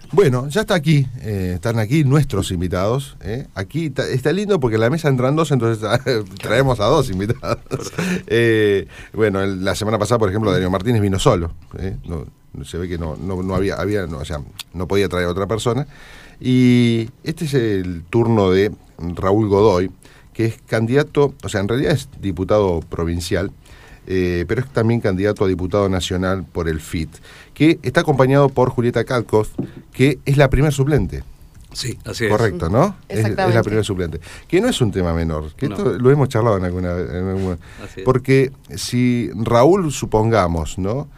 Bueno, ya está aquí, están aquí nuestros invitados. Aquí está lindo porque la mesa entran dos, entonces traemos a dos invitados. Bueno, la semana pasada, por ejemplo, Darío Martínez vino solo. Se ve que no podía traer a otra persona. Y este es el turno de Raúl Godoy, que es candidato, o sea, en realidad es diputado provincial, pero es también candidato a diputado nacional por el FIT, que está acompañado por Julieta Katkoff, que es la primer suplente. Sí, así es. Correcto, ¿no? Es la primera suplente. Que no es un tema menor, que esto lo hemos charlado en alguna porque si Raúl, supongamos, ¿no?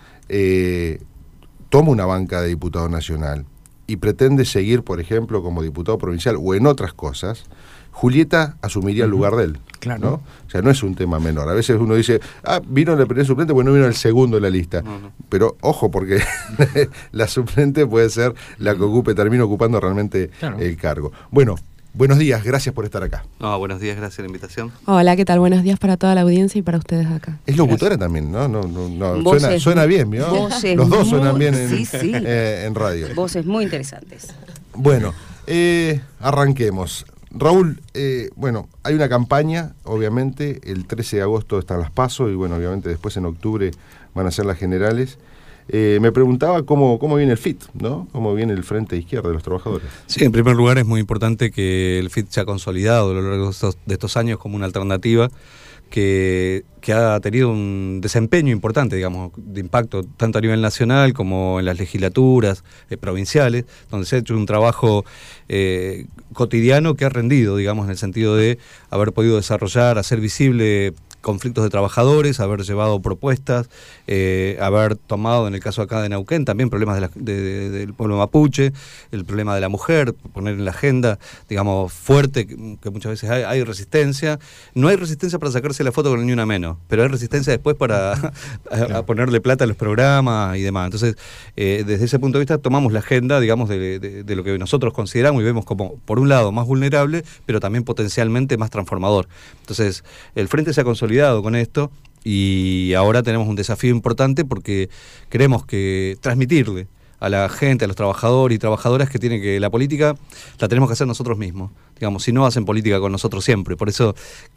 Toma una banca de diputado nacional y pretende seguir, por ejemplo, como diputado provincial o en otras cosas, Julieta asumiría el lugar de él. Claro. ¿No? O sea, no es un tema menor. A veces uno dice, vino el primer suplente, bueno, no vino el segundo en la lista. No. Pero ojo, porque la suplente puede ser la que termine ocupando realmente el cargo. Bueno, buenos días, gracias por estar acá. Buenos días, gracias por la invitación. Hola, ¿qué tal? Buenos días para toda la audiencia y para ustedes acá. Es locutora también, ¿no? Suena bien, ¿no? Los dos suenan bien en radio. Voces muy interesantes. Bueno, arranquemos. Raúl, bueno, hay una campaña, obviamente, el 13 de agosto están las PASO y bueno, obviamente después en octubre van a ser las generales. Me preguntaba cómo viene el FIT, ¿no? ¿Cómo viene el Frente de Izquierda de los Trabajadores? Sí, en primer lugar es muy importante que el FIT se ha consolidado a lo largo de estos años como una alternativa que ha tenido un desempeño importante, digamos, de impacto, tanto a nivel nacional como en las legislaturas provinciales, donde se ha hecho un trabajo cotidiano que ha rendido, digamos, en el sentido de haber podido desarrollar, hacer visible conflictos de trabajadores, haber llevado propuestas, haber tomado, en el caso acá de Neuquén, también problemas del pueblo mapuche, el problema de la mujer, poner en la agenda, digamos, fuerte, que muchas veces hay resistencia. No hay resistencia para sacarse la foto con el Ni Una Menos, pero hay resistencia después para a ponerle plata a los programas y demás. Entonces, desde ese punto de vista, tomamos la agenda, digamos, de lo que nosotros consideramos y vemos como, por un lado, más vulnerable, pero también potencialmente más transformador. Entonces, el Frente se ha consolidado con esto y ahora tenemos un desafío importante porque queremos que transmitirle a la gente, a los trabajadores y trabajadoras que la política la tenemos que hacer nosotros mismos. Digamos, si no hacen política con nosotros siempre. Por eso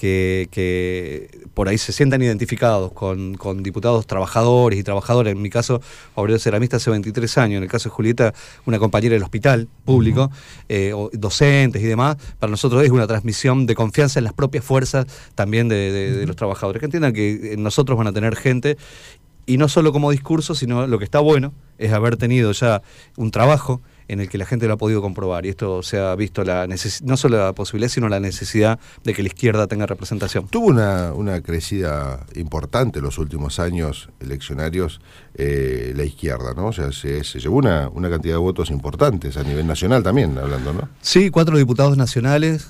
que por ahí se sientan identificados con diputados trabajadores y trabajadoras. En mi caso, obrero ceramista hace 23 años. En el caso de Julieta, una compañera del hospital público, docentes y demás. Para nosotros es una transmisión de confianza en las propias fuerzas también de los trabajadores. Que entiendan que nosotros van a tener gente, y no solo como discurso, sino lo que está bueno es haber tenido ya un trabajo en el que la gente lo ha podido comprobar, y esto se ha visto no solo la posibilidad, sino la necesidad de que la izquierda tenga representación. Tuvo una crecida importante en los últimos años eleccionarios la izquierda, ¿no? O sea, se llevó una cantidad de votos importantes a nivel nacional también, hablando, ¿no? Sí, 4 diputados nacionales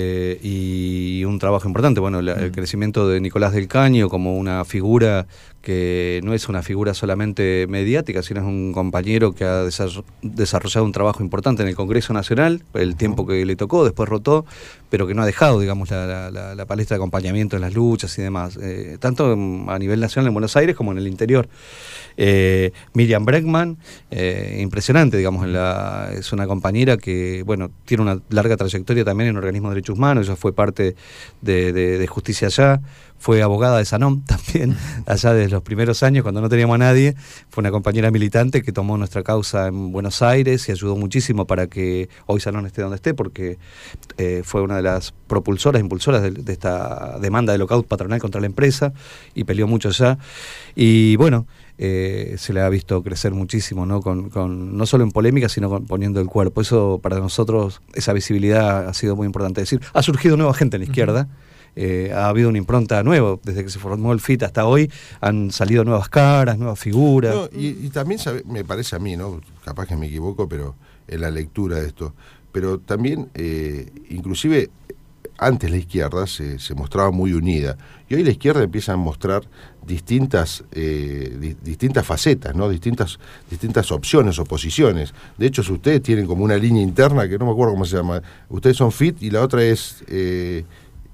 y un trabajo importante. Bueno, el crecimiento de Nicolás del Caño como una figura que no es una figura solamente mediática, sino es un compañero que ha desarrollado un trabajo importante en el Congreso Nacional, el tiempo que le tocó, después rotó, pero que no ha dejado, digamos, la palestra de acompañamiento en las luchas y demás, tanto a nivel nacional en Buenos Aires como en el interior. Miriam Bregman, impresionante, digamos, es una compañera que, bueno, tiene una larga trayectoria también en organismos de derechos humanos. Ella fue parte de Justicia Allá, fue abogada de Sanón también, allá desde los primeros años, cuando no teníamos a nadie. Fue una compañera militante que tomó nuestra causa en Buenos Aires y ayudó muchísimo para que hoy Sanón esté donde esté, porque fue una de las impulsoras de esta demanda de lockout patronal contra la empresa, y peleó mucho allá. Y bueno, se le ha visto crecer muchísimo, ¿no? No solo en polémica, sino poniendo el cuerpo. Eso para nosotros, esa visibilidad ha sido muy importante. Es decir, ha surgido nueva gente en la izquierda. Ha habido una impronta nueva, desde que se formó el FIT hasta hoy, han salido nuevas caras, nuevas figuras. No, y también me parece a mí, ¿no? Capaz que me equivoco, pero en la lectura de esto, pero también, inclusive, antes la izquierda se mostraba muy unida, y hoy la izquierda empieza a mostrar distintas facetas, ¿no? Distintas opciones o posiciones. De hecho, ustedes tienen como una línea interna que no me acuerdo cómo se llama. Ustedes son FIT y la otra es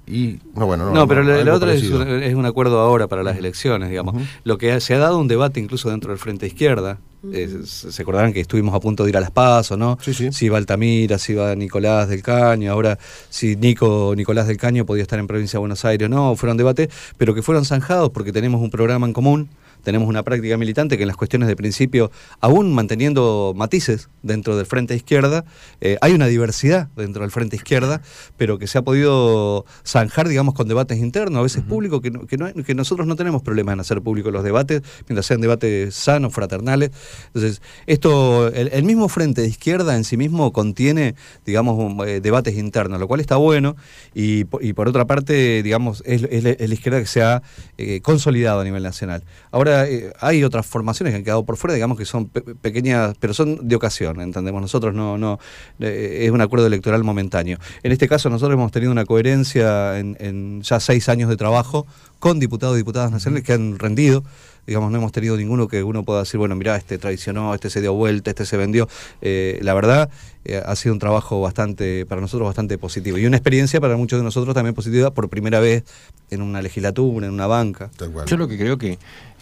Pero la otra es un acuerdo ahora para las elecciones, digamos. Lo que se ha dado un debate incluso dentro del Frente Izquierda. Se acordarán que estuvimos a punto de ir a las PASO, ¿no? Sí. Si iba Altamira, si iba Nicolás del Caño, ahora si Nicolás del Caño podía estar en Provincia de Buenos Aires, no, fueron debates, pero que fueron zanjados porque tenemos un programa en común, tenemos una práctica militante que en las cuestiones de principio, aún manteniendo matices dentro del Frente Izquierda, hay una diversidad dentro del Frente Izquierda, pero que se ha podido zanjar, digamos, con debates internos, a veces públicos, que nosotros no tenemos problema en hacer públicos los debates, mientras sean debates sanos, fraternales. Entonces, el mismo Frente de Izquierda en sí mismo contiene, digamos, debates internos, lo cual está bueno, y por otra parte, digamos, es la izquierda que se ha consolidado a nivel nacional. Ahora, hay otras formaciones que han quedado por fuera, digamos que son pequeñas, pero son de ocasión, entendemos nosotros, no es un acuerdo electoral momentáneo. En este caso nosotros hemos tenido una coherencia en ya 6 años de trabajo con diputados y diputadas nacionales que han rendido. Digamos, no hemos tenido ninguno que uno pueda decir, bueno, mirá, este traicionó, este se dio vuelta, este se vendió. La verdad, ha sido un trabajo para nosotros bastante positivo. Y una experiencia para muchos de nosotros también positiva por primera vez en una legislatura, en una banca. Yo lo que creo que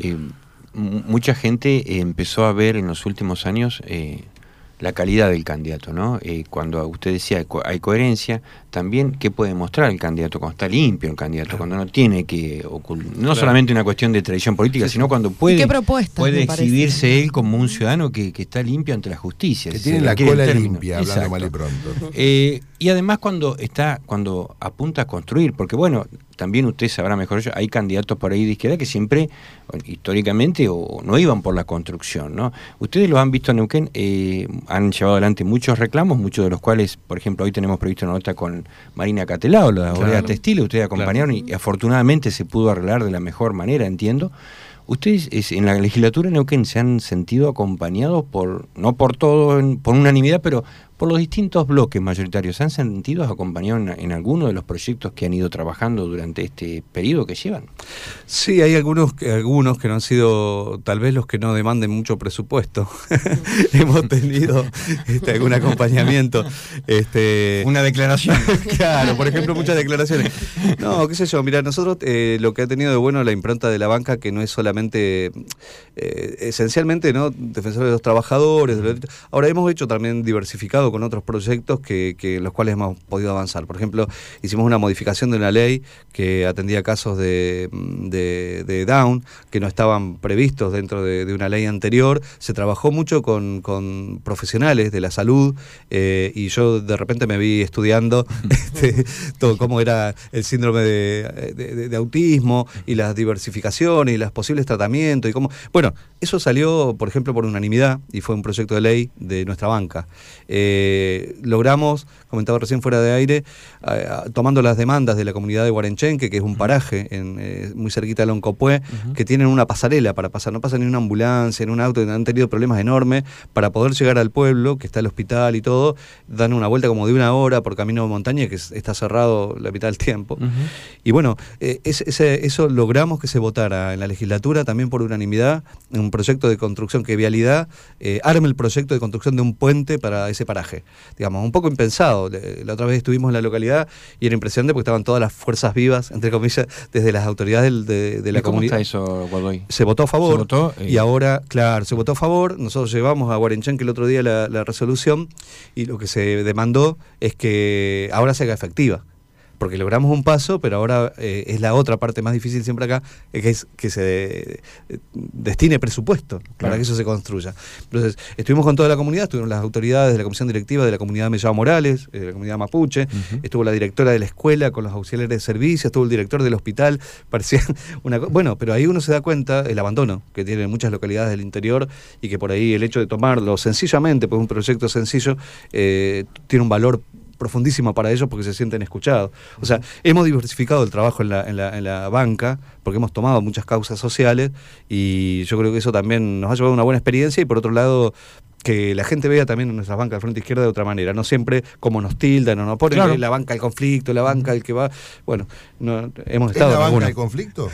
mucha gente empezó a ver en los últimos años la calidad del candidato, ¿no? Cuando usted decía hay coherencia, también qué puede mostrar el candidato cuando está limpio el candidato, cuando no tiene que no solamente una cuestión de tradición política, sino cuando puede exhibirse él como un ciudadano que está limpio ante la justicia. Que tiene la cola limpia, hablando mal y pronto. Y además cuando apunta a construir, porque bueno, también usted sabrá mejor yo, hay candidatos por ahí de izquierda que siempre, históricamente, o no iban por la construcción, ¿no? Ustedes lo han visto en Neuquén, han llevado adelante muchos reclamos, muchos de los cuales, por ejemplo, hoy tenemos previsto una nota con Marina Catelao, la obrera textil, ustedes acompañaron y afortunadamente se pudo arreglar de la mejor manera, entiendo. ¿Ustedes en la legislatura de Neuquén se han sentido acompañados no por todo, por unanimidad, pero por los distintos bloques mayoritarios? ¿Se han sentido acompañados en alguno de los proyectos que han ido trabajando durante este periodo que llevan? Sí, hay algunos que no han sido tal vez los que no demanden mucho presupuesto. Hemos tenido algún acompañamiento. Una declaración. Claro, por ejemplo, muchas declaraciones. No, qué sé yo, mira, nosotros lo que ha tenido de bueno la impronta de la banca, que no es solamente, esencialmente, ¿no?, defensores de los trabajadores. Ahora hemos hecho también diversificado con otros proyectos que los cuales hemos podido avanzar. Por ejemplo, hicimos una modificación de una ley que atendía casos de Down que no estaban previstos dentro de una ley anterior. Se trabajó mucho con profesionales de la salud y yo de repente me vi estudiando todo cómo era el síndrome de autismo y las diversificaciones y los posibles tratamientos y cómo... Bueno, eso salió, por ejemplo, por unanimidad y fue un proyecto de ley de nuestra banca. Logramos, comentaba recién fuera de aire, tomando las demandas de la comunidad de Guarenchenque, que es un paraje muy cerquita de Loncopué, que tienen una pasarela para pasar, no pasa ni una ambulancia, ni un auto, han tenido problemas enormes para poder llegar al pueblo, que está el hospital y todo, dan una vuelta como de 1 hora por camino de montaña, que está cerrado la mitad del tiempo. Y bueno, eso logramos que se votara en la legislatura también por unanimidad, un proyecto de construcción que Vialidad arme el proyecto de construcción de un puente para ese paraje. Digamos, un poco impensado. La otra vez estuvimos en la localidad y era impresionante porque estaban todas las fuerzas vivas, entre comillas, desde las autoridades de la comunidad. ¿Cómo está eso, Godoy? Se votó a favor. Y ahora, claro, se votó a favor. Nosotros llevamos a Guarenchenque el otro día la resolución y lo que se demandó es que ahora se haga efectiva. Porque logramos un paso, pero ahora es la otra parte más difícil siempre acá, que es que se destine presupuesto para que eso se construya. Entonces, estuvimos con toda la comunidad, estuvieron las autoridades de la comisión directiva de la comunidad Mellao Morales, de la comunidad mapuche, estuvo la directora de la escuela con los auxiliares de servicio, estuvo el director del hospital, parecía una cosa... Bueno, pero ahí uno se da cuenta el abandono que tienen muchas localidades del interior y que por ahí el hecho de tomarlo sencillamente, pues un proyecto sencillo, tiene un valor profundísimo para ellos porque se sienten escuchados. O sea, hemos diversificado el trabajo en la banca porque hemos tomado muchas causas sociales y yo creo que eso también nos ha llevado a una buena experiencia y por otro lado que la gente vea también en nuestras bancas del Frente Izquierda de otra manera, no siempre como nos tildan o nos ponen la banca del conflicto, la banca del que va... Bueno, no, hemos estado... ¿Es la banca del conflicto?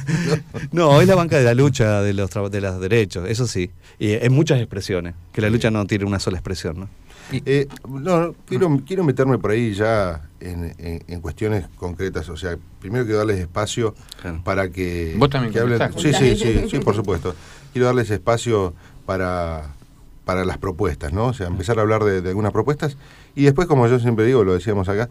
No, es la banca de la lucha de los derechos, eso sí, y en muchas expresiones, que la lucha no tiene una sola expresión, ¿no? Quiero meterme por ahí ya en cuestiones concretas. O sea, primero quiero darles espacio para que... ¿Vos también hablen? contestás? Sí, por supuesto. Quiero darles espacio para las propuestas, ¿no? O sea, empezar a hablar de algunas propuestas y después, como yo siempre digo, lo decíamos acá,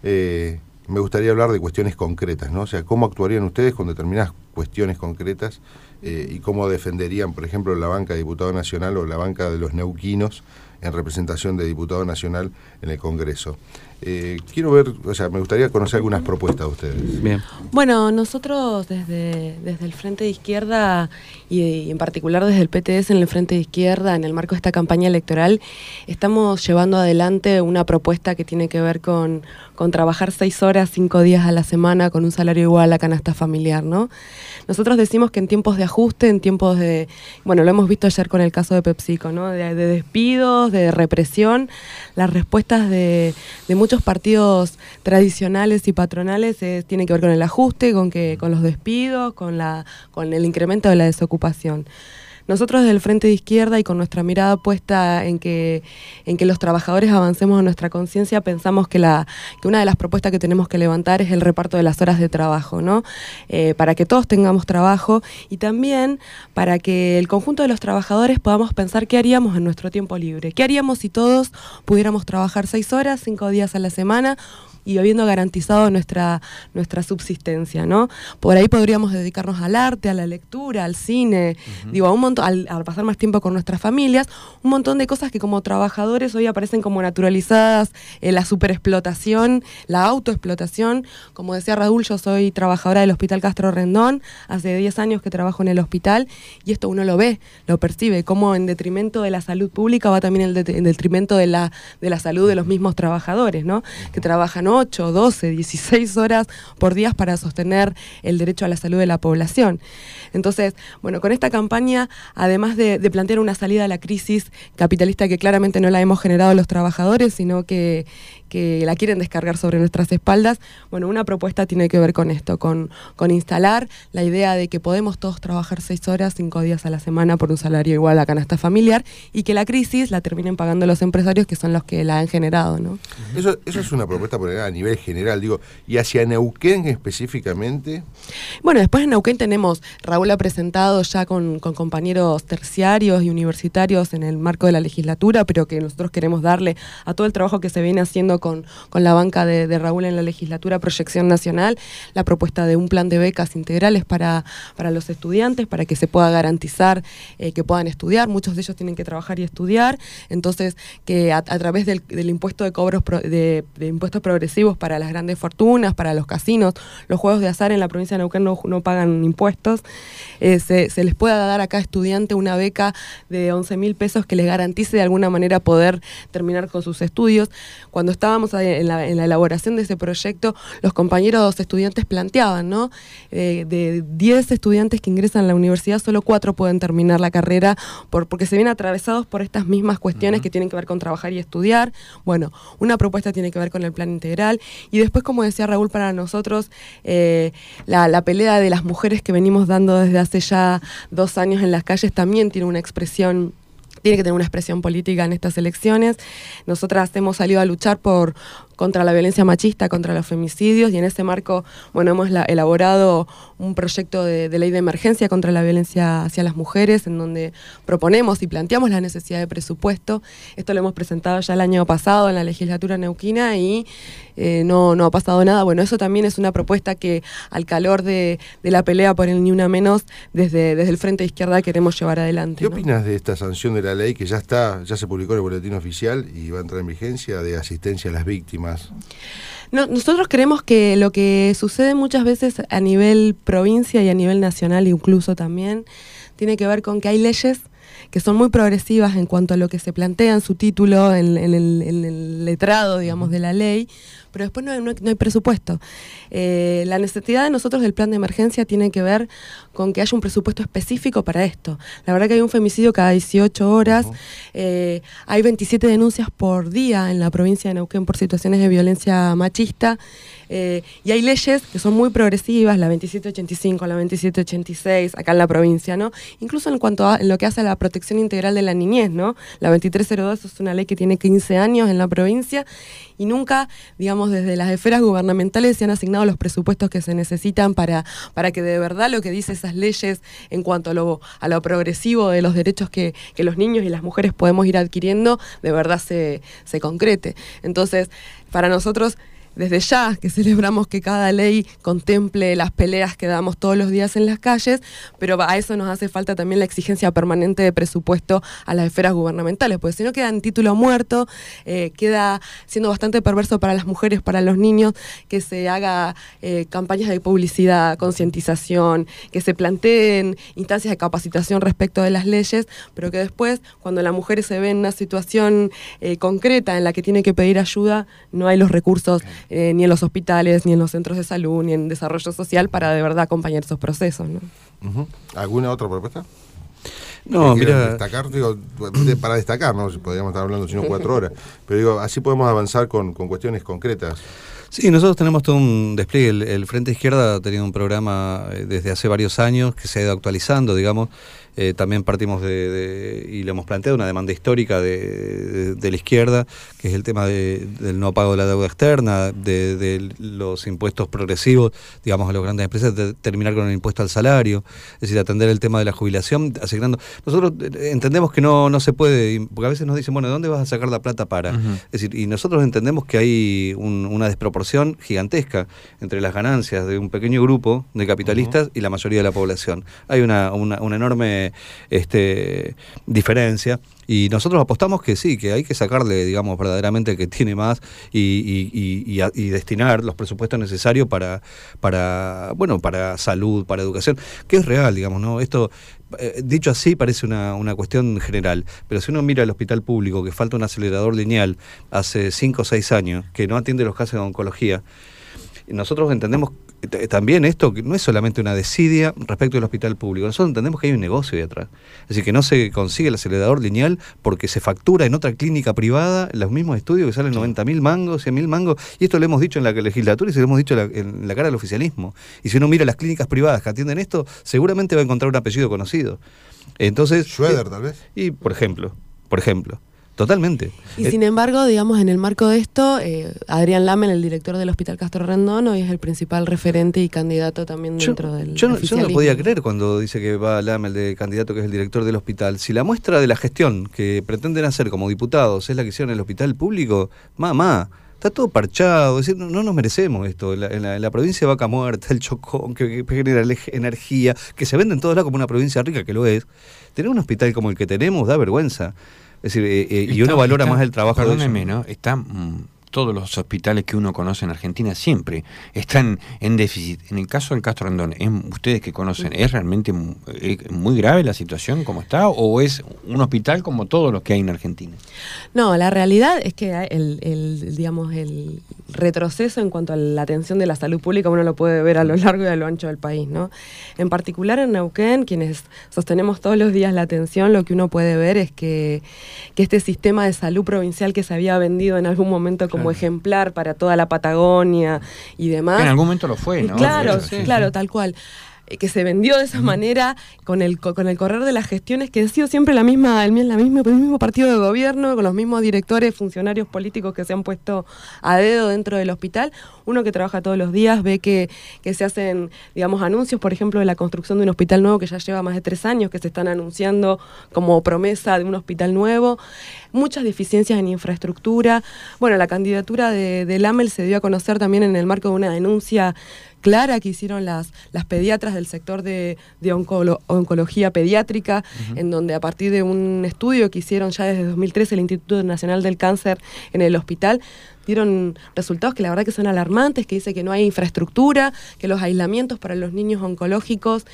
me gustaría hablar de cuestiones concretas, ¿no? O sea, cómo actuarían ustedes con determinadas cuestiones concretas y cómo defenderían, por ejemplo, la banca de diputado nacional o la banca de los neuquinos en representación de diputado nacional en el Congreso. Quiero ver, o sea, me gustaría conocer algunas propuestas de ustedes. Bien. Bueno, nosotros desde el Frente de Izquierda y en particular desde el PTS en el Frente de Izquierda, en el marco de esta campaña electoral, estamos llevando adelante una propuesta que tiene que ver con trabajar 6 horas, 5 días a la semana con un salario igual a la canasta familiar, ¿no? Nosotros decimos que en tiempos de ajuste, en tiempos de, bueno, lo hemos visto ayer con el caso de PepsiCo, ¿no? De despidos, de represión, las respuestas de muchos partidos tradicionales y patronales tienen que ver con el ajuste, con los despidos, con el incremento de la desocupación. Nosotros desde el Frente de Izquierda y con nuestra mirada puesta en que los trabajadores avancemos en nuestra conciencia, pensamos que una de las propuestas que tenemos que levantar es el reparto de las horas de trabajo, ¿no? Para que todos tengamos trabajo y también para que el conjunto de los trabajadores podamos pensar qué haríamos en nuestro tiempo libre. ¿Qué haríamos si todos pudiéramos trabajar 6 horas, 5 días a la semana? Y habiendo garantizado nuestra subsistencia, ¿no? Por ahí podríamos dedicarnos al arte, a la lectura, al cine, digo, a un montón, al pasar más tiempo con nuestras familias, un montón de cosas que como trabajadores hoy aparecen como naturalizadas, la superexplotación, la autoexplotación. Como decía Raúl, yo soy trabajadora del Hospital Castro Rendón, hace 10 años que trabajo en el hospital, y esto uno lo ve, lo percibe, como en detrimento de la salud pública va también en detrimento de la salud de los mismos trabajadores, ¿no? Que trabajan 8, 12, 16 horas por día para sostener el derecho a la salud de la población. Entonces, bueno, con esta campaña, además de plantear una salida a la crisis capitalista que claramente no la hemos generado los trabajadores, sino que la quieren descargar sobre nuestras espaldas, bueno, una propuesta tiene que ver con esto, con instalar la idea de que podemos todos trabajar 6 horas, 5 días a la semana por un salario igual a la canasta familiar y que la crisis la terminen pagando los empresarios que son los que la han generado, ¿no? Eso es una propuesta por a nivel general, digo, y hacia Neuquén específicamente. Bueno, después en Neuquén tenemos, Raúl ha presentado ya con compañeros terciarios y universitarios en el marco de la legislatura, pero que nosotros queremos darle a todo el trabajo que se viene haciendo con la banca de Raúl en la legislatura, Proyección Nacional, la propuesta de un plan de becas integrales para los estudiantes, para que se pueda garantizar que puedan estudiar. Muchos de ellos tienen que trabajar y estudiar, entonces que a través del impuesto de cobros de impuestos progresivos para las grandes fortunas, para los casinos, los juegos de azar en la provincia de Neuquén no pagan impuestos, se les pueda dar a cada estudiante una beca de 11.000 pesos que les garantice de alguna manera poder terminar con sus estudios. Cuando estábamos en la elaboración de ese proyecto, los compañeros estudiantes planteaban, ¿no? De 10 estudiantes que ingresan a la universidad, solo 4 pueden terminar la carrera porque se ven atravesados por estas mismas cuestiones que tienen que ver con trabajar y estudiar. Bueno, una propuesta tiene que ver con el plan integral y después, como decía Raúl, para nosotros la pelea de las mujeres que venimos dando desde hace ya 2 años en las calles también tiene que tener una expresión política en estas elecciones. Nosotras hemos salido a luchar contra la violencia machista, contra los femicidios, y en ese marco, bueno, hemos elaborado un proyecto de ley de emergencia contra la violencia hacia las mujeres, en donde proponemos y planteamos la necesidad de presupuesto. Esto lo hemos presentado ya el año pasado en la legislatura neuquina y no ha pasado nada. Bueno, eso también es una propuesta que al calor de la pelea por el Ni Una Menos, desde el Frente de Izquierda queremos llevar adelante. ¿Qué opinas de esta sanción de la ley que ya se publicó en el boletín oficial y va a entrar en vigencia, de asistencia a las víctimas? No, nosotros creemos que lo que sucede muchas veces a nivel provincia y a nivel nacional incluso también tiene que ver con que hay leyes que son muy progresivas en cuanto a lo que se plantea en su título, en el letrado, digamos, de la ley, pero después no hay presupuesto. La necesidad de nosotros del plan de emergencia tiene que ver con que haya un presupuesto específico para esto. La verdad que hay un femicidio cada 18 horas, hay 27 denuncias por día en la provincia de Neuquén por situaciones de violencia machista, y hay leyes que son muy progresivas, la 2785, la 2786, acá en la provincia, ¿no? Incluso en cuanto a lo que hace a la protección integral de la niñez, ¿no? La 2302 es una ley que tiene 15 años en la provincia y nunca, digamos, digamos, desde las esferas gubernamentales se han asignado los presupuestos que se necesitan para que de verdad lo que dice esas leyes en cuanto a lo progresivo de los derechos que los niños y las mujeres podemos ir adquiriendo, de verdad se concrete. Entonces, para nosotros, desde ya que celebramos que cada ley contemple las peleas que damos todos los días en las calles, pero a eso nos hace falta también la exigencia permanente de presupuesto a las esferas gubernamentales, porque si no queda en título muerto, queda siendo bastante perverso para las mujeres, para los niños, que se haga campañas de publicidad, concientización, que se planteen instancias de capacitación respecto de las leyes, pero que después, cuando la mujer se ve en una situación concreta en la que tiene que pedir ayuda, no hay los recursos ni en los hospitales, ni en los centros de salud, ni en desarrollo social para de verdad acompañar esos procesos, ¿no? ¿Alguna otra propuesta? No, mira, destacar, digo, para destacar, ¿no? Podríamos estar hablando sino 4 horas, pero digo, así podemos avanzar con cuestiones concretas. Sí, nosotros tenemos todo un despliegue. El Frente Izquierda ha tenido un programa desde hace varios años que se ha ido actualizando, digamos. También partimos y le hemos planteado una demanda histórica de la izquierda, que es el tema del no pago de la deuda externa, de los impuestos progresivos, digamos, a las grandes empresas, de terminar con el impuesto al salario, es decir, atender el tema de la jubilación, asignando. Nosotros entendemos que no se puede, porque a veces nos dicen, bueno, ¿de dónde vas a sacar la plata para? Es decir, y nosotros entendemos que hay una desproporción gigantesca entre las ganancias de un pequeño grupo de capitalistas y la mayoría de la población. Hay una enorme diferencia, y nosotros apostamos que sí, que hay que sacarle, digamos, verdaderamente el que tiene más y destinar los presupuestos necesarios para salud, para educación, que es real, digamos, ¿no? Esto, dicho así, parece una cuestión general, pero si uno mira el hospital público, que falta un acelerador lineal hace 5 o 6 años, que no atiende los casos de oncología, nosotros entendemos también esto, que no es solamente una desidia respecto del hospital público. Nosotros entendemos que hay un negocio ahí atrás. Es decir, que no se consigue el acelerador lineal porque se factura en otra clínica privada los mismos estudios que salen 90.000 mangos, 100.000 mangos, y esto lo hemos dicho en la legislatura y se lo hemos dicho en la cara del oficialismo. Y si uno mira las clínicas privadas que atienden esto, seguramente va a encontrar un apellido conocido. Entonces, Schroeder, tal vez. Y por ejemplo. Totalmente. Y sin embargo, digamos, en el marco de esto, Adrián Lamel, el director del Hospital Castro Rendón, hoy es el principal referente y candidato también dentro del yo no oficialismo. podía creer cuando dice que va Lamel de candidato, que es el director del hospital. Si la muestra de la gestión que pretenden hacer como diputados es la que hicieron en el hospital público, está todo parchado, es decir, no nos merecemos esto. En la provincia de Vaca Muerta, el Chocón, que genera energía, que se vende en todos lados como una provincia rica, que lo es. Tener un hospital como el que tenemos da vergüenza. Es decir, y uno valora más el trabajo de Perdóneme, ¿no? Todos los hospitales que uno conoce en Argentina siempre están en déficit. En el caso del Castro Rendón, ustedes que conocen, ¿es realmente muy grave la situación como está, o es un hospital como todos los que hay en Argentina? No, la realidad es que digamos, el retroceso en cuanto a la atención de la salud pública uno lo puede ver a lo largo y a lo ancho del país, ¿no? En particular en Neuquén, quienes sostenemos todos los días la atención, lo que uno puede ver es que este sistema de salud provincial que se había vendido en algún momento como ejemplar para toda la Patagonia y demás. En algún momento lo fue, ¿no? Claro, tal cual. Que se vendió de esa manera con el correr de las gestiones, que ha sido siempre el mismo partido de gobierno, con los mismos directores, funcionarios políticos que se han puesto a dedo dentro del hospital. Uno que trabaja todos los días ve que se hacen, digamos, anuncios, por ejemplo, de la construcción de un hospital nuevo que ya lleva más de 3 años, que se están anunciando como promesa de un hospital nuevo. Muchas deficiencias en infraestructura. Bueno, la candidatura de Lamel se dio a conocer también en el marco de una denuncia clara que hicieron las pediatras del sector de oncología pediátrica, en donde a partir de un estudio que hicieron ya desde 2013 el Instituto Nacional del Cáncer en el hospital, dieron resultados que la verdad que son alarmantes, que dice que no hay infraestructura, que los aislamientos para los niños oncológicos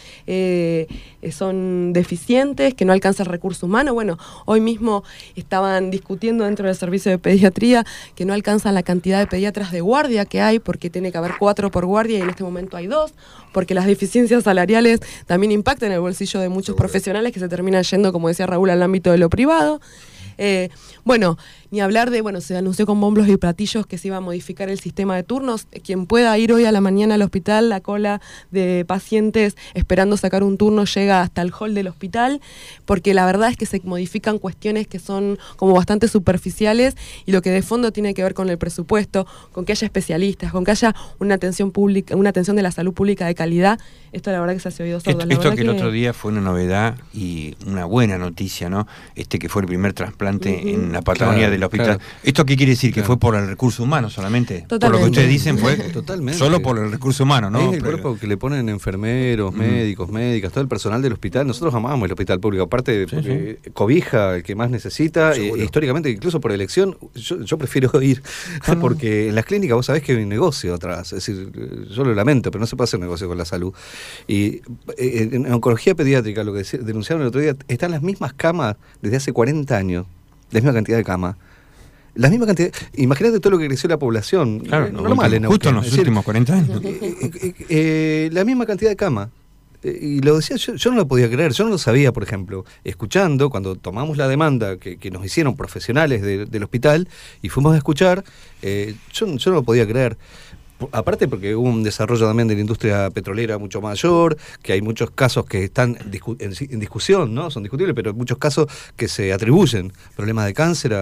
son deficientes, que no alcanza el recurso humano. Bueno, hoy mismo estaban discutiendo dentro del servicio de pediatría que no alcanzan la cantidad de pediatras de guardia que hay, porque tiene que haber 4 por guardia y en este momento hay 2, porque las deficiencias salariales también impactan en el bolsillo de muchos profesionales que se terminan yendo, como decía Raúl, al ámbito de lo privado. Bueno, ni hablar de, se anunció con bombos y platillos que se iba a modificar el sistema de turnos. Quien pueda ir hoy a la mañana al hospital, la cola de pacientes esperando sacar un turno llega hasta el hall del hospital, porque la verdad es que se modifican cuestiones que son como bastante superficiales, y lo que de fondo tiene que ver con el presupuesto, con que haya especialistas, con que haya una atención pública, una atención de la salud pública de calidad. Esto la verdad que se hace oído sordo. Esto que el otro día fue una novedad y una buena noticia, ¿no? Que fue el primer trasplante en la Patagonia del hospital. Claro. ¿Esto qué quiere decir? ¿Que fue por el recurso humano solamente? Totalmente. Por lo que ustedes dicen fue totalmente solo por el recurso humano, ¿no? Es el cuerpo que le ponen enfermeros, médicos, médicas, todo el personal del hospital. Nosotros amamos el hospital público, aparte porque cobija al que más necesita, históricamente, incluso por elección, yo prefiero ir, porque en las clínicas vos sabés que hay un negocio atrás, es decir, yo lo lamento, pero no se puede hacer negocio con la salud. Y en oncología pediátrica, lo que denunciaron el otro día, están las mismas camas desde hace 40 años, la misma cantidad de camas. La misma cantidad. Imagínate todo lo que creció la población. Claro, normal en justo en los últimos 40 años. La misma cantidad de camas. Y lo decía, yo no lo podía creer, yo no lo sabía, por ejemplo, escuchando, cuando tomamos la demanda que nos hicieron profesionales del hospital y fuimos a escuchar, yo no lo podía creer. Aparte porque hubo un desarrollo también de la industria petrolera mucho mayor, que hay muchos casos que están en discusión, ¿no? Son discutibles, pero muchos casos que se atribuyen problemas de cáncer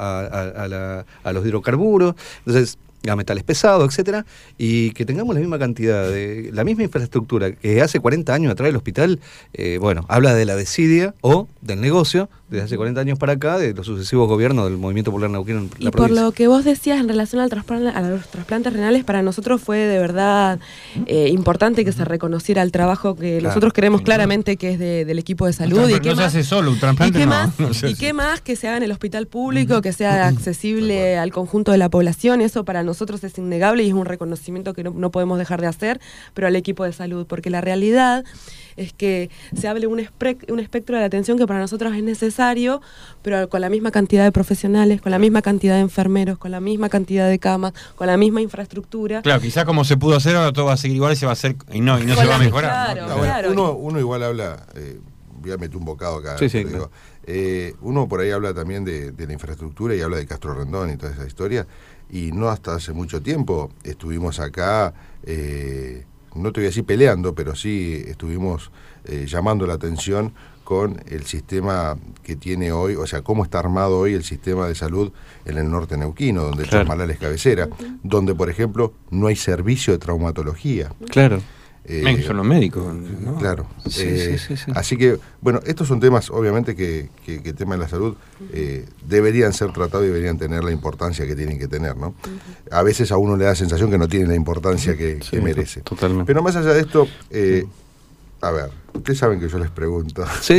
a los hidrocarburos, entonces a metales pesados, etcétera, y que tengamos la misma cantidad, la misma infraestructura que hace 40 años atrás del hospital, habla de la desidia o del negocio desde hace 40 años para acá, de los sucesivos gobiernos del Movimiento Popular Neuquino en la provincia. Y por lo que vos decías en relación a los trasplantes renales, para nosotros fue de verdad importante que se reconociera el trabajo que nosotros creemos claramente que es del equipo de salud. Y no se hace solo, un trasplante ¿Y qué más que se haga en el hospital público, que sea accesible al conjunto de la población? Eso para nosotros es innegable y es un reconocimiento que no podemos dejar de hacer, pero al equipo de salud, porque la realidad es que se hable un espectro de la atención que para nosotros es necesario, pero con la misma cantidad de profesionales, con la misma cantidad de enfermeros, con la misma cantidad de camas, con la misma infraestructura. Claro, quizás como se pudo hacer, ahora todo va a seguir igual y se va a hacer y no se va a mejorar. Claro. Uno igual habla, voy a meter un bocado acá. Sí, digo, uno por ahí habla también de la infraestructura y habla de Castro Rendón y toda esa historia, y no hasta hace mucho tiempo estuvimos acá, no te voy a decir peleando, pero sí estuvimos llamando la atención con el sistema que tiene hoy, o sea, cómo está armado hoy el sistema de salud en el norte neuquino, donde Chasmalal es cabecera, donde, por ejemplo, no hay servicio de traumatología. Claro. Son los médicos, ¿no? Claro. Sí. Así que, bueno, estos son temas, obviamente, que el tema de la salud deberían ser tratados y deberían tener la importancia que tienen que tener, ¿no? A veces a uno le da la sensación que no tiene la importancia que merece. Totalmente. Pero más allá de esto, a ver, ustedes saben que yo les pregunto. Sí.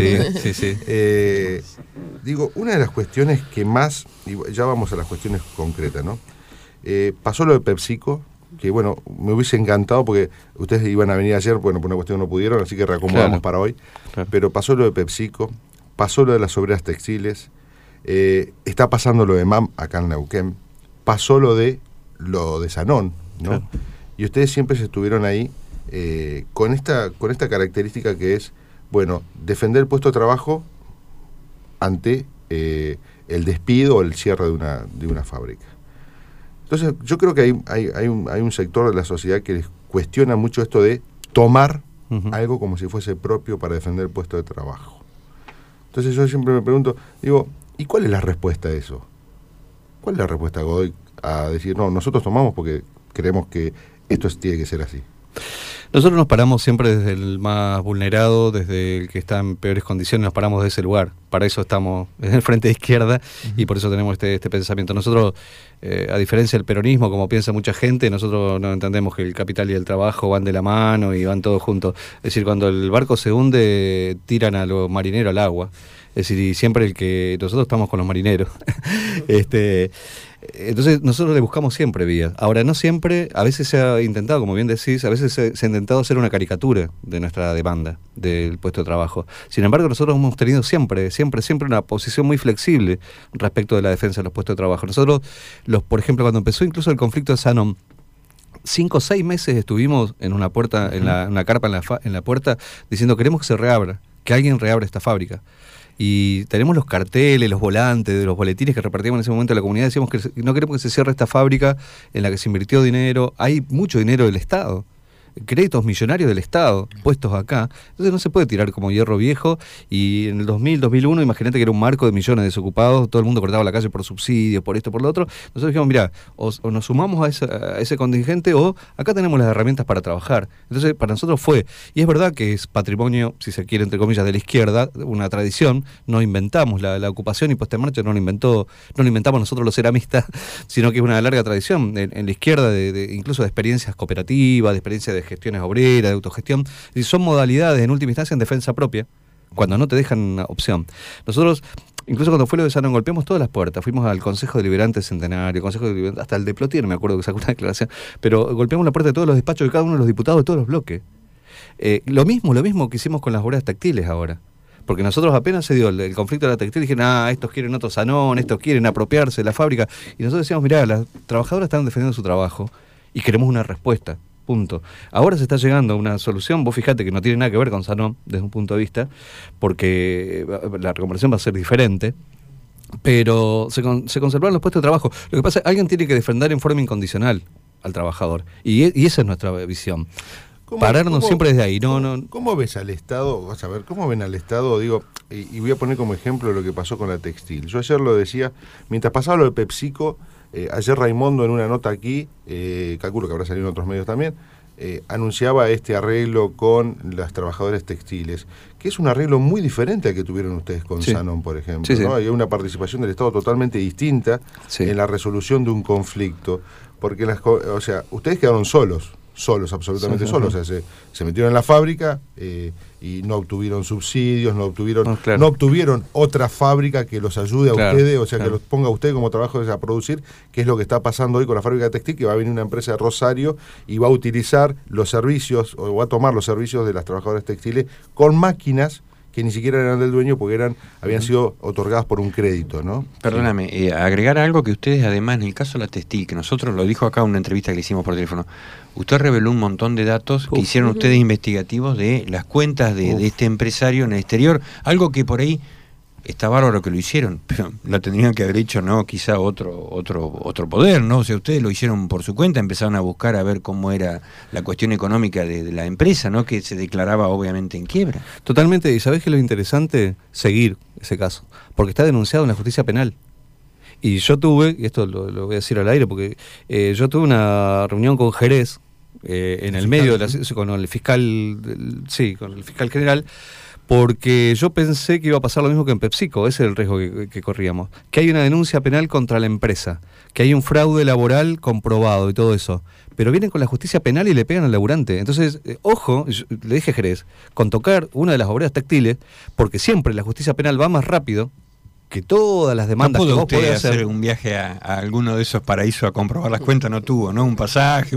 Digo, una de las cuestiones que más, y ya vamos a las cuestiones concretas, ¿no? Pasó lo de PepsiCo, que bueno, me hubiese encantado porque ustedes iban a venir ayer, bueno, por una cuestión no pudieron, así que reacomodamos para hoy. Claro. Pero pasó lo de PepsiCo, pasó lo de las obreras textiles, está pasando lo de MAM acá en Neuquén, pasó lo de Sanón, ¿no? Claro. Y ustedes siempre se estuvieron ahí con esta característica que es, bueno, defender el puesto de trabajo ante el despido o el cierre de una fábrica. Entonces, yo creo que hay un sector de la sociedad que cuestiona mucho esto de tomar algo como si fuese propio para defender el puesto de trabajo. Entonces, yo siempre me pregunto, digo, ¿y cuál es la respuesta a eso? ¿Cuál es la respuesta, Godoy, a decir, no, nosotros tomamos porque creemos que esto tiene que ser así? Nosotros nos paramos siempre desde el más vulnerado, desde el que está en peores condiciones, nos paramos de ese lugar. Para eso estamos en el frente de izquierda y por eso tenemos este pensamiento. Nosotros, a diferencia del peronismo, como piensa mucha gente, nosotros no entendemos que el capital y el trabajo van de la mano y van todos juntos. Es decir, cuando el barco se hunde, tiran a los marineros al agua. Es decir, y siempre nosotros estamos con los marineros. Entonces nosotros le buscamos siempre vías. Ahora, no siempre, a veces se ha intentado, como bien decís, a veces se ha intentado hacer una caricatura de nuestra demanda del puesto de trabajo. Sin embargo, nosotros hemos tenido siempre una posición muy flexible respecto de la defensa de los puestos de trabajo. Nosotros, por ejemplo, cuando empezó incluso el conflicto de Sanón, 5 o 6 meses estuvimos en una puerta, en una carpa en la puerta, diciendo queremos que se reabra, que alguien reabra esta fábrica. y tenemos los carteles, los volantes de los boletines que repartíamos en ese momento a la comunidad, decíamos que no queremos que se cierre esta fábrica en la que se invirtió dinero, hay mucho dinero del Estado, créditos millonarios del Estado puestos acá, entonces no se puede tirar como hierro viejo. Y en el 2001, imagínate que era un marco de millones de desocupados, todo el mundo cortaba la calle por subsidios, por esto, por lo otro. Nosotros dijimos, mira, o nos sumamos a ese contingente, o acá tenemos las herramientas para trabajar. Entonces para nosotros fue, y es verdad que es patrimonio, si se quiere, entre comillas, de la izquierda, una tradición. No inventamos la ocupación y puesta en marcha, no lo inventamos nosotros los ceramistas, sino que es una larga tradición en la izquierda, incluso de experiencias cooperativas, de experiencias de gestiones obreras, de autogestión, y son modalidades en última instancia en defensa propia, cuando no te dejan opción. Nosotros, incluso cuando fue lo de Sanón, golpeamos todas las puertas, fuimos al Consejo Deliberante Centenario, Consejo Deliberante, hasta el de Plotier, me acuerdo que sacó una declaración, pero golpeamos la puerta de todos los despachos de cada uno de los diputados de todos los bloques. Lo mismo que hicimos con las obras textiles ahora. Porque nosotros apenas se dio el conflicto de la textil, dijeron, estos quieren otro Sanón, estos quieren apropiarse de la fábrica, y nosotros decíamos, mirá, las trabajadoras están defendiendo su trabajo y queremos una respuesta. Punto. Ahora se está llegando a una solución, vos fijate que no tiene nada que ver con Sanón desde un punto de vista, porque la reconversión va a ser diferente, pero se conservaron los puestos de trabajo. Lo que pasa es que alguien tiene que defender en forma incondicional al trabajador, y esa es nuestra visión. Pararnos siempre desde ahí. ¿Cómo ves al Estado? Vas a ver, ¿cómo ven al Estado? Digo, y voy a poner como ejemplo lo que pasó con la textil. Yo ayer lo decía, mientras pasaba lo de PepsiCo, ayer Raimondo en una nota aquí, calculo que habrá salido en otros medios también, anunciaba este arreglo con las trabajadoras textiles, que es un arreglo muy diferente al que tuvieron ustedes con Sanón, por ejemplo. ¿No? Hay una participación del Estado totalmente distinta en la resolución de un conflicto, porque ustedes quedaron solos, absolutamente solos. O sea, se metieron en la fábrica y no obtuvieron subsidios, no obtuvieron otra fábrica que los ayude a ustedes, o sea, que los ponga a ustedes como trabajadores a producir, que es lo que está pasando hoy con la fábrica de textil, que va a venir una empresa de Rosario y va a utilizar los servicios, o va a tomar los servicios de las trabajadoras textiles con máquinas que ni siquiera eran del dueño porque habían sido otorgadas por un crédito, ¿no? Perdóname, agregar algo que ustedes, además, en el caso de la textil, que nosotros lo dijo acá en una entrevista que le hicimos por teléfono, usted reveló un montón de datos que hicieron ustedes investigativos de las cuentas de este empresario en el exterior, algo que por ahí está bárbaro que lo hicieron, pero lo tendrían que haber hecho, ¿no? Quizá otro poder, ¿no? O sea, ustedes lo hicieron por su cuenta, empezaron a buscar a ver cómo era la cuestión económica de la empresa, ¿no? Que se declaraba obviamente en quiebra. Totalmente, y ¿sabés qué es lo interesante? Seguir ese caso, porque está denunciado en la justicia penal. Y yo tuve, y esto lo voy a decir al aire, porque yo tuve una reunión con Jerez, en el medio con el fiscal, con el fiscal general, porque yo pensé que iba a pasar lo mismo que en PepsiCo, ese es el riesgo que corríamos, que hay una denuncia penal contra la empresa, que hay un fraude laboral comprobado y todo eso, pero vienen con la justicia penal y le pegan al laburante. Entonces, ojo, le dije a Jerez, con tocar una de las obreras textiles, porque siempre la justicia penal va más rápido que todas las demandas que vos podés hacer. Un viaje a alguno de esos paraísos a comprobar las cuentas no tuvo, ¿no? Un pasaje,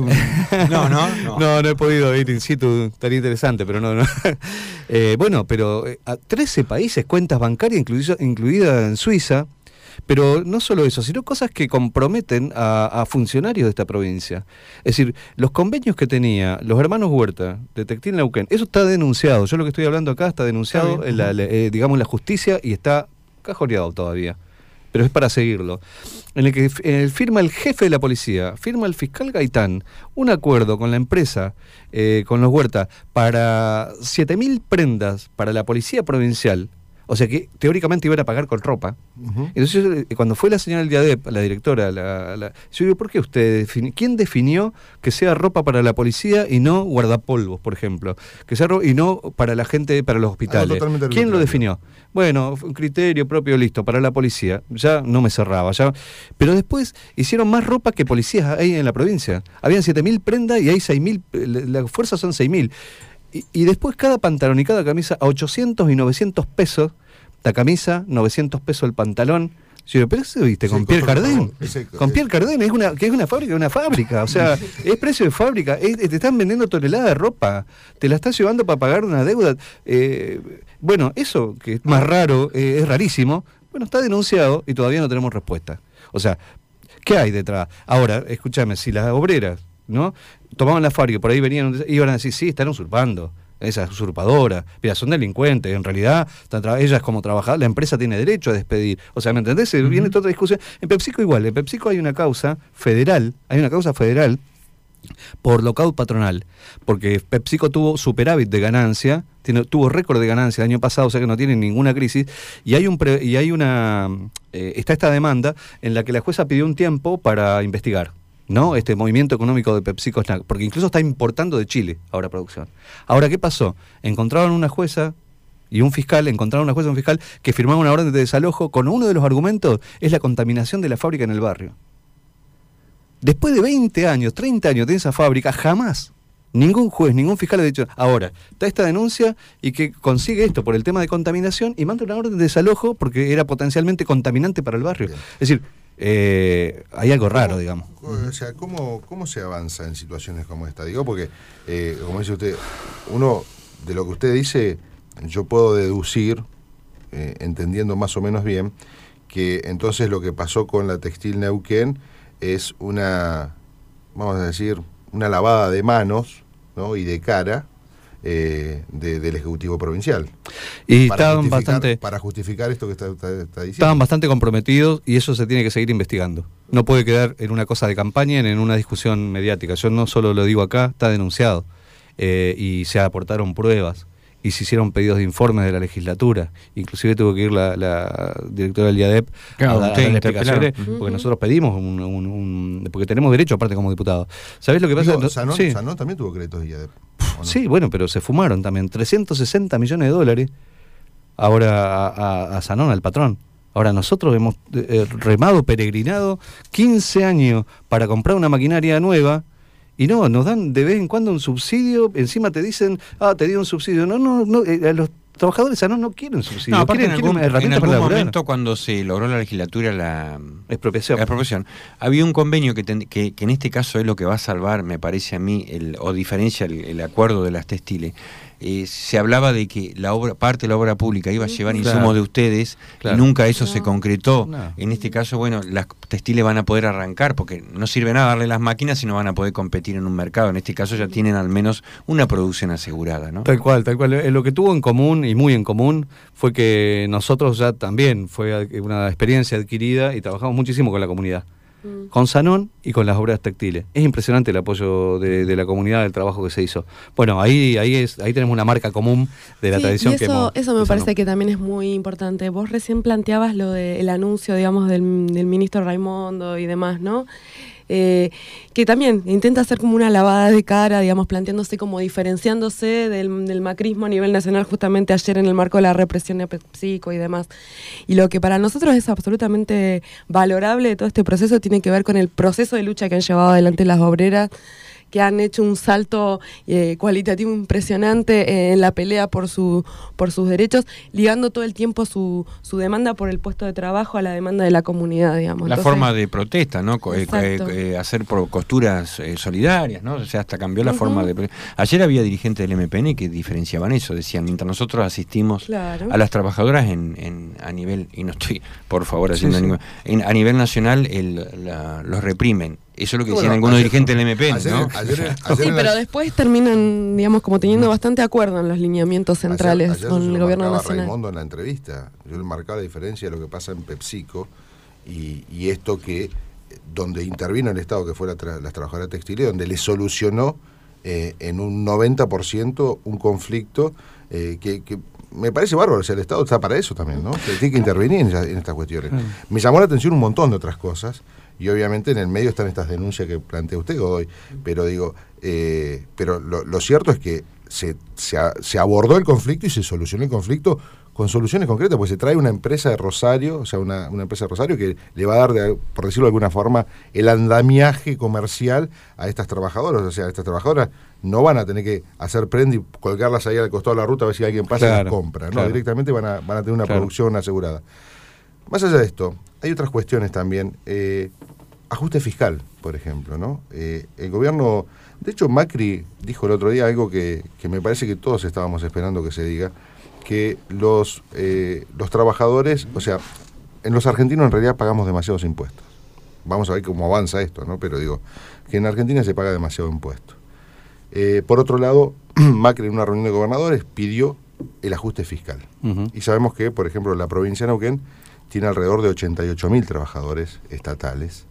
No he podido ir in situ, estaría interesante, pero no. Bueno, pero a 13 países, cuentas bancarias, incluida en Suiza, pero no solo eso, sino cosas que comprometen a funcionarios de esta provincia. Es decir, los convenios que tenía los hermanos Huerta de Textil Neuquén, eso está denunciado. Yo lo que estoy hablando acá está denunciado en la justicia y está cajoneado todavía, pero es para seguirlo, en el que firma el jefe de la policía, firma el fiscal Gaitán, un acuerdo con la empresa, con los Huerta, para 7.000 prendas para la policía provincial, o sea que teóricamente iban a pagar con ropa. Entonces, cuando fue la señora del DIADEP, la directora, yo digo, ¿por qué quién definió que sea ropa para la policía y no guardapolvos, por ejemplo? Que sea y no para la gente, para los hospitales. ¿Quién lo definió? Bueno, un criterio propio, listo, para la policía. Ya no me cerraba. Pero después hicieron más ropa que policías ahí en la provincia. Habían 7.000 prendas y hay 6.000, las fuerzas son 6.000. Y después cada pantalón y cada camisa a 800 y 900 pesos, la camisa, 900 pesos el pantalón. Yo digo, pero eso viste, con Pierre Cardin. Con Pierre Cardin, que es una fábrica, o sea, es precio de fábrica, te están vendiendo toneladas de ropa, te la estás llevando para pagar una deuda. Bueno, eso que es más raro, es rarísimo, bueno, está denunciado y todavía no tenemos respuesta. O sea, ¿qué hay detrás? Ahora, escúchame, si las obreras, ¿no? Tomaban la fábrica, por ahí iban a decir, sí, están usurpando. esa es usurpadora, mira, son delincuentes, en realidad, ella es como trabajadora, la empresa tiene derecho a despedir. O sea, ¿me entendés? Viene toda otra discusión. En PepsiCo igual, en PepsiCo hay una causa federal, por lockout patronal, porque PepsiCo tuvo superávit de ganancia, tuvo récord de ganancia el año pasado, o sea que no tiene ninguna crisis, y está esta demanda en la que la jueza pidió un tiempo para investigar, ¿no? Este movimiento económico de PepsiCo Snack, porque incluso está importando de Chile ahora producción. Ahora, ¿qué pasó? Encontraron una jueza y un fiscal que firmaron una orden de desalojo con uno de los argumentos es la contaminación de la fábrica en el barrio. Después de 20 años, 30 años de esa fábrica, jamás ningún juez, ningún fiscal ha dicho, ahora, está esta denuncia y que consigue esto por el tema de contaminación y manda una orden de desalojo porque era potencialmente contaminante para el barrio. Bien. Es decir, hay algo raro, digamos. O sea, ¿cómo se avanza en situaciones como esta? Digo, porque, como dice usted, uno de lo que usted dice, yo puedo deducir, entendiendo más o menos bien, que entonces lo que pasó con la Textil Neuquén es una, vamos a decir, una lavada de manos, ¿no? Y de cara del Ejecutivo Provincial. Y para justificar esto que está diciendo. Estaban bastante comprometidos y eso se tiene que seguir investigando. No puede quedar en una cosa de campaña ni en una discusión mediática. Yo no solo lo digo acá, está denunciado. Y se aportaron pruebas. Y se hicieron pedidos de informes de la legislatura. Inclusive tuvo que ir la directora del IADEP a dar explicaciones, porque nosotros pedimos porque tenemos derecho aparte como diputados. ¿Sabés lo que pasa? Sanón también tuvo créditos de IADEP. ¿No? Sí, bueno, pero se fumaron también. 360 millones de dólares ahora a Sanón, al patrón. Ahora nosotros hemos remado, peregrinado 15 años para comprar una maquinaria nueva. Y no, nos dan de vez en cuando un subsidio, encima te dicen, te di un subsidio. No, los trabajadores no quieren subsidio. No, aparte en algún momento cuando se logró la legislatura la expropiación, había un convenio que en este caso es lo que va a salvar, me parece a mí, o diferencia el acuerdo de las textiles. Se hablaba de que parte de la obra pública iba a llevar insumos de ustedes y nunca eso se concretó. En este caso, bueno, las textiles van a poder arrancar porque no sirve nada darle las máquinas si no van a poder competir en un mercado. En este caso ya tienen al menos una producción asegurada, ¿no? Tal cual. Lo que tuvo en común y muy en común fue que nosotros ya también fue una experiencia adquirida y trabajamos muchísimo con la comunidad. Con Sanón y con las obras textiles. Es impresionante el apoyo de la comunidad del trabajo que se hizo. Bueno, ahí tenemos una marca común de la tradición que hemos... Eso me parece que también es muy importante. Vos recién planteabas lo del anuncio, digamos, del ministro Raimondo y demás, ¿no? Que también intenta hacer como una lavada de cara, digamos, planteándose como diferenciándose del macrismo a nivel nacional justamente ayer en el marco de la represión de PepsiCo y demás. Y lo que para nosotros es absolutamente valorable de todo este proceso tiene que ver con el proceso de lucha que han llevado adelante las obreras, que han hecho un salto cualitativo impresionante en la pelea por sus derechos, ligando todo el tiempo su demanda por el puesto de trabajo a la demanda de la comunidad, digamos. La forma de protesta, ¿no? Hacer costuras solidarias, ¿no? O sea, hasta cambió la forma de... Ayer había dirigentes del MPN que diferenciaban eso, decían, mientras nosotros asistimos a las trabajadoras a nivel, y no estoy, por favor, haciendo a nivel nacional, los reprimen. Eso es lo que decían algunos dirigentes del MPN, ¿no? Pero después terminan, digamos, como teniendo bastante acuerdo en los lineamientos centrales con el gobierno nacional. Raimondo en la entrevista, yo le marcaba la diferencia de lo que pasa en PepsiCo y esto que, donde intervino el Estado, que fue las trabajadoras textiles, donde le solucionó en un 90% un conflicto que me parece bárbaro. O sea, el Estado está para eso también, ¿no? Que tiene que intervenir en estas cuestiones. Me llamó la atención un montón de otras cosas. Y obviamente en el medio están estas denuncias que plantea usted, Godoy, pero digo, pero lo cierto es que se abordó el conflicto y se solucionó el conflicto con soluciones concretas, porque se trae una empresa de Rosario, o sea, una empresa de Rosario que le va a dar, por decirlo de alguna forma, el andamiaje comercial a estas trabajadoras. O sea, estas trabajadoras no van a tener que hacer prenda y colgarlas ahí al costado de la ruta a ver si alguien pasa y las compra, ¿no? Directamente van a tener una producción asegurada. Más allá de esto, hay otras cuestiones también. Ajuste fiscal, por ejemplo, ¿no? El gobierno... De hecho, Macri dijo el otro día algo que me parece que todos estábamos esperando que se diga, que los trabajadores... O sea, en los argentinos en realidad pagamos demasiados impuestos. Vamos a ver cómo avanza esto, ¿no? Pero digo, que en Argentina se paga demasiado impuesto. Por otro lado, Macri en una reunión de gobernadores pidió el ajuste fiscal. Ujú. Y sabemos que, por ejemplo, la provincia de Neuquén tiene alrededor de 88.000 trabajadores estatales.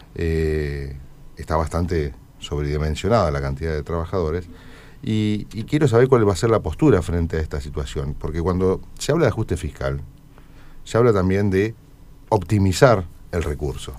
Está bastante sobredimensionada la cantidad de trabajadores. Y quiero saber cuál va a ser la postura frente a esta situación. Porque cuando se habla de ajuste fiscal, se habla también de optimizar el recurso.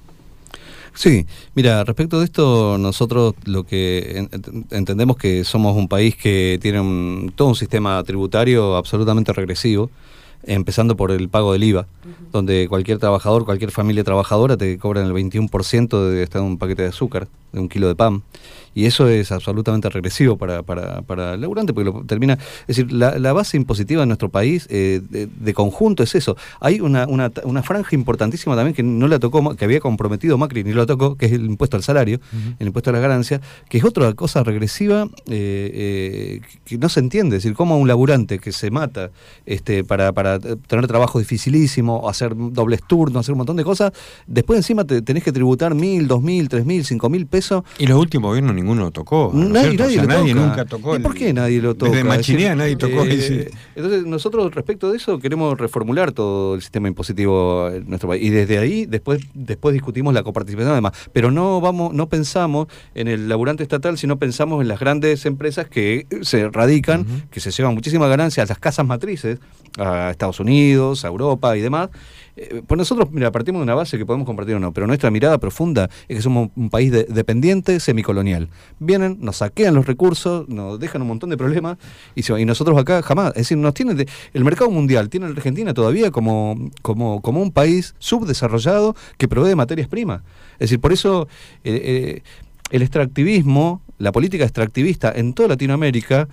Sí, mira, respecto de esto, nosotros lo que entendemos que somos un país que tiene todo un sistema tributario absolutamente regresivo, empezando por el pago del IVA, donde cualquier trabajador, cualquier familia trabajadora te cobran el 21% de estar un paquete de azúcar, de un kilo de pan, y eso es absolutamente regresivo para el laburante, porque lo termina, es decir, la base impositiva de nuestro país de conjunto es eso. Hay una franja importantísima también que no la tocó, que había comprometido Macri, ni lo tocó, que es el impuesto al salario, el impuesto a las ganancias, que es otra cosa regresiva que no se entiende, es decir, cómo un laburante que se mata para tener trabajo dificilísimo, hacer dobles turnos, hacer un montón de cosas, después encima tenés que tributar 1.000, 2.000, 3.000, 5.000 pesos. Y los últimos gobiernos ninguno lo tocó. Nadie nadie lo toca. nunca tocó. ¿Y por qué nadie lo toca? Desde Machinea nadie tocó. Entonces nosotros respecto de eso queremos reformular todo el sistema impositivo en nuestro país. Y desde ahí después discutimos la coparticipación además. Pero no pensamos en el laburante estatal, sino pensamos en las grandes empresas que se radican, que se llevan muchísimas ganancias a las casas matrices, a Estados Unidos, a Europa y demás. Pues nosotros, mira, partimos de una base que podemos compartir o no, pero nuestra mirada profunda es que somos un país dependiente, semicolonial. Vienen, nos saquean los recursos, nos dejan un montón de problemas y nosotros acá jamás. Es decir, nos tienen el mercado mundial tiene a la Argentina todavía como un país subdesarrollado que provee materias primas. Es decir, por eso el extractivismo, la política extractivista en toda Latinoamérica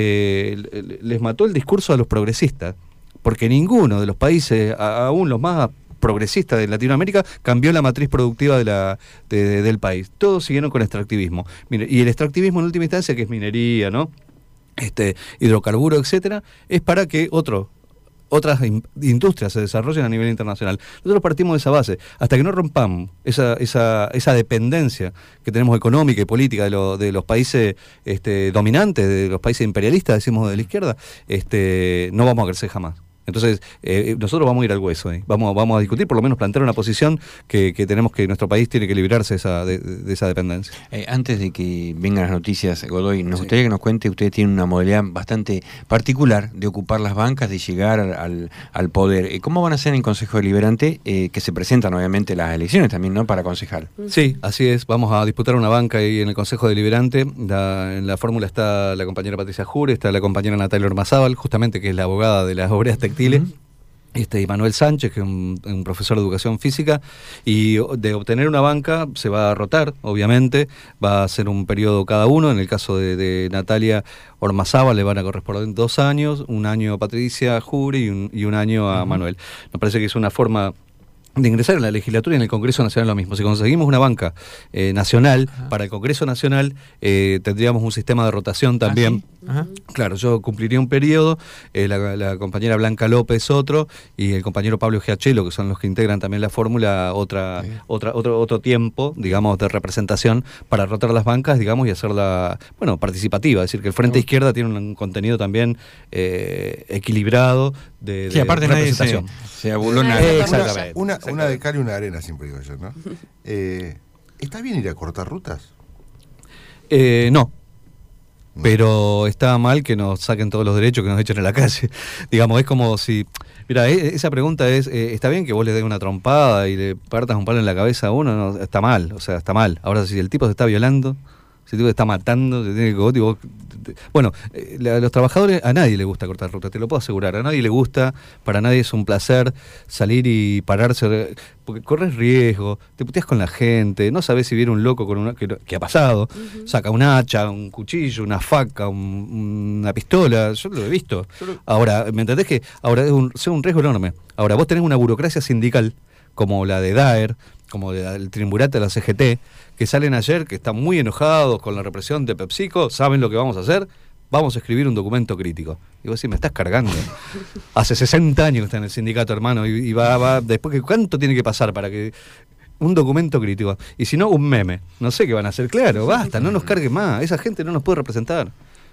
les mató el discurso a los progresistas. Porque ninguno de los países, aún los más progresistas de Latinoamérica, cambió la matriz productiva del país. Todos siguieron con extractivismo. Y el extractivismo en última instancia, que es minería, ¿no? Hidrocarburo, etcétera, es para que otras industrias se desarrollen a nivel internacional. Nosotros partimos de esa base. Hasta que no rompamos esa dependencia que tenemos económica y política de los países dominantes, de los países imperialistas, decimos de la izquierda, no vamos a crecer jamás. Entonces, nosotros vamos a ir al hueso, vamos a discutir, por lo menos plantear una posición que tenemos que nuestro país tiene que librarse de esa dependencia. Antes de que vengan las noticias, Godoy, nos gustaría que nos cuente, ustedes tienen una modalidad bastante particular de ocupar las bancas, de llegar al poder. ¿Cómo van a hacer en el Consejo Deliberante, que se presentan obviamente las elecciones también, ¿no?, para concejal? Sí, así es, vamos a disputar una banca ahí en el Consejo Deliberante. En la fórmula está la compañera Patricia Jure, está la compañera Natalia Ormazábal, justamente que es la abogada de las obreras textiles, y Manuel Sánchez, que es un profesor de educación física, y de obtener una banca se va a rotar, obviamente, va a ser un periodo cada uno. En el caso de Natalia Ormazábal le van a corresponder 2 años, 1 año a Patricia Jure y un año a Manuel. Nos parece que es una forma de ingresar en la legislatura y en el Congreso Nacional lo mismo. Si conseguimos una banca nacional para el Congreso Nacional, tendríamos un sistema de rotación también. Claro, yo cumpliría un periodo, la compañera Blanca López otro, y el compañero Pablo Giachelo, que son los que integran también la fórmula, otro tiempo, digamos, de representación para rotar las bancas, digamos, y hacerla, participativa. Es decir, que el Frente Izquierda tiene un contenido también equilibrado de aparte representación. Se abulona. Exactamente. Una de cal y una arena, siempre digo yo, ¿no? ¿Está bien ir a cortar rutas? No. Pero está mal que nos saquen todos los derechos, que nos echen a la calle. Digamos, es como si... Mira, esa pregunta es, ¿está bien que vos le des una trompada y le partas un palo en la cabeza a uno? No, está mal, o sea, está mal. Ahora, si el tipo se está violando, si el tipo se está matando, se tiene que... los trabajadores, a nadie le gusta cortar rutas, te lo puedo asegurar, a nadie le gusta, para nadie es un placer salir y pararse, porque corres riesgo, te puteas con la gente, no sabes si viene un loco con que ha pasado, saca un hacha, un cuchillo, una faca, una pistola, yo lo he visto. Ahora, ¿me entendés que ahora es un riesgo enorme? Ahora, vos tenés una burocracia sindical, como la de DAER, como el triunvirato de la CGT, que salen ayer, que están muy enojados con la represión de PepsiCo, ¿saben lo que vamos a hacer? Vamos a escribir un documento crítico. Y vos decís, me estás cargando. Hace 60 años que está en el sindicato, hermano, y va después, ¿cuánto tiene que pasar para que un documento crítico? Y si no, un meme. No sé qué van a hacer. Claro, basta, no nos carguen más. Esa gente no nos puede representar.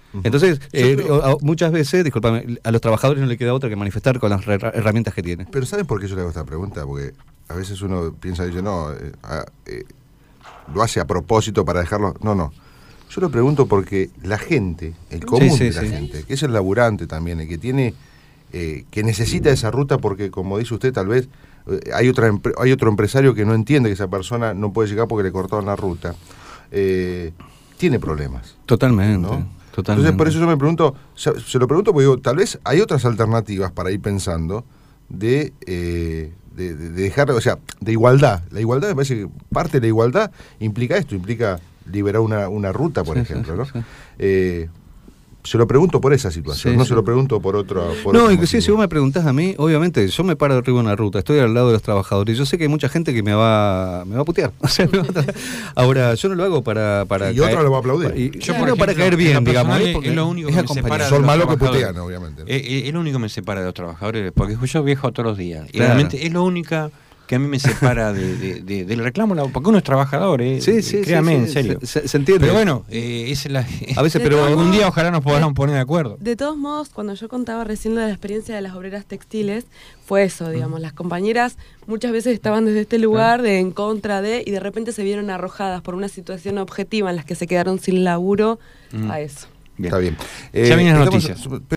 Entonces, muchas veces, discúlpame, a los trabajadores no le queda otra que manifestar con las herramientas que tienen. Pero ¿saben por qué yo le hago esta pregunta? Porque a veces uno piensa, dice, no, lo hace a propósito para dejarlo. No. Yo lo pregunto porque la gente, el común de la gente, que es el laburante también, el que tiene, que necesita esa ruta porque, como dice usted, tal vez hay otro empresario que no entiende que esa persona no puede llegar porque le cortaron la ruta. Tiene problemas. Totalmente. ¿No? Entonces, por eso yo me pregunto, se lo pregunto porque digo, tal vez hay otras alternativas para ir pensando de dejar, o sea, de igualdad. La igualdad, me parece que parte de la igualdad implica esto, implica liberar una ruta, por ejemplo, ¿no? Se lo pregunto por esa situación, se lo pregunto por otra. No, inclusive si vos me preguntás a mí, obviamente, yo me paro arriba de una ruta, estoy al lado de los trabajadores, yo sé que hay mucha gente que me va a putear. O sea, ahora, yo no lo hago para y otro lo va a aplaudir. Yo para caer bien, digamos. Es lo único que me separa. Son malos que putean, obviamente, ¿no? Es lo único que me separa de los trabajadores, porque yo viajo todos los días. Y claro. realmente es lo único que a mí me separa del reclamo, porque uno es trabajador, créame, en serio. Se entiende. Pero bueno, es la, a veces, pero algún día ojalá nos podamos poner de acuerdo. De todos modos, cuando yo contaba recién de la experiencia de las obreras textiles, fue eso, digamos, las compañeras muchas veces estaban desde este lugar de en contra de, y de repente se vieron arrojadas por una situación objetiva en las que se quedaron sin laburo a eso. Bien. Está bien. Ya vienen las noticias.